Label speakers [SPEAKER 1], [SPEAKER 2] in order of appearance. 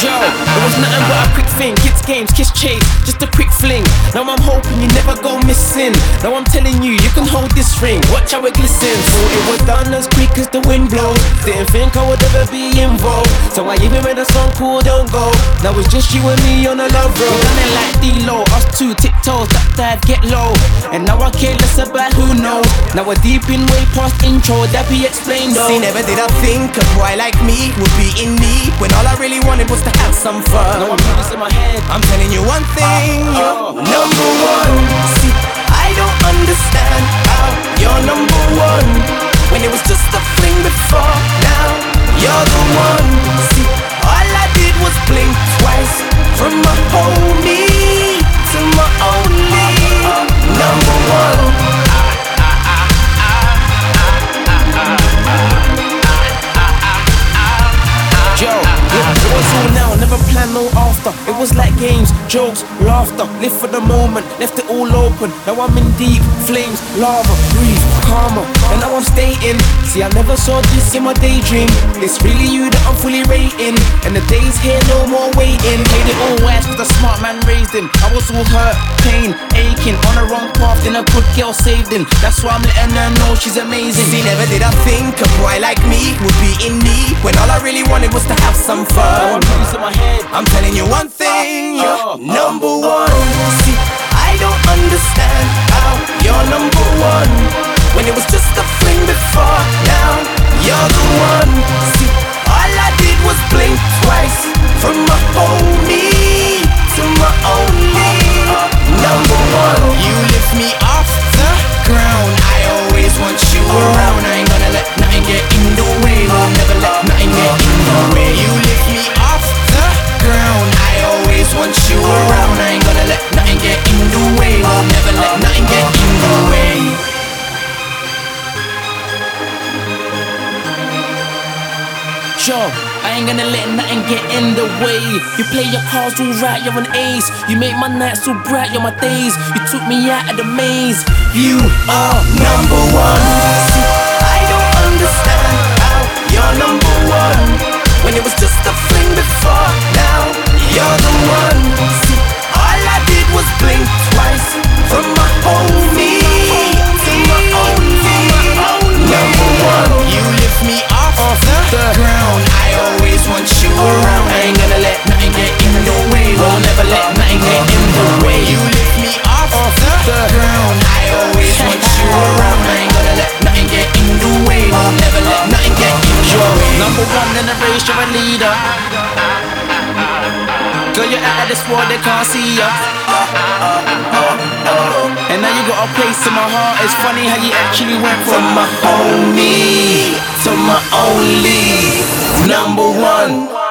[SPEAKER 1] Yo, it was nothing but a quick thing. Kids games, kiss chase, just a quick fling. Now I'm hoping you never go missing. Now I'm telling you, you can hold this ring. Watch how it glistens. Thought it was done as quick as the wind blows. Didn't think I would ever be involved. So I even made a song called Don't Go. Now it's just you and me on a love road. We done it like D-Lo, us two tiptoes, that dive, get low. And now I care less about who knows. Now we're deep in way past intro, that be explained though.
[SPEAKER 2] See, never did I think a boy like me would be in need, when all I really wanted was to have some fun.
[SPEAKER 1] No one put this in my head.
[SPEAKER 2] I'm telling you one thing, you're number one. See, I don't understand how you're number one, when it was just a fling before. Now you're the one. See, all I did was blink twice, from my homie to my only number one.
[SPEAKER 1] Yo, it was all now, never planned no after. It was like games, jokes, laughter. Live for the moment, left it all open. Now I'm in deep flames, lava, breathe, calmer. And now I'm staying. See, I never saw this in my daydream. It's really you that I'm fully rating. And the days here, no more waiting. Played it all wise, cause the smart man raised him. I was all hurt, pain, aching. On the wrong path, then a good girl saved him. That's why I'm letting her know she's amazing.
[SPEAKER 2] See, never did I think a boy like me would be in need, when all I really wanted was to have some fun.
[SPEAKER 1] No one put this in my head.
[SPEAKER 2] I'm telling you one thing, you're number one. See, I don't understand how you're number one, when it was just a fling before. Now you're the one. See, all I did was blink twice, from my homie to my only number one. You lift me off the ground, I always want you around. I ain't gonna let nothing get in the way. Will never let nothing get in the way. You lift me off the ground, I always want you around. I ain't gonna let nothing get in the way. Will never let nothing get in the way.
[SPEAKER 1] Yo, I ain't gonna let nothing get in the way. You play your cards all right, you're an ace. You make my nights so bright, you're my days. You took me out of the maze.
[SPEAKER 2] You are number one. See, I don't understand how you're number one, when it was just a fling before. Now you're the one. See, all I did was blink twice, from my homie to my only number one. You lift me off the ground, I always want you around. I ain't gonna let nothing get in the way. Will never let nothing get in the way. You lift me off the ground, I always want you around. I ain't gonna let nothing get in the way. Will never let nothing get in the way.
[SPEAKER 1] Number one in the race, you're a leader. Girl, you're out of this world, they can't see ya. And now you got a place in my heart. It's funny how you actually went from my homie to my only number one.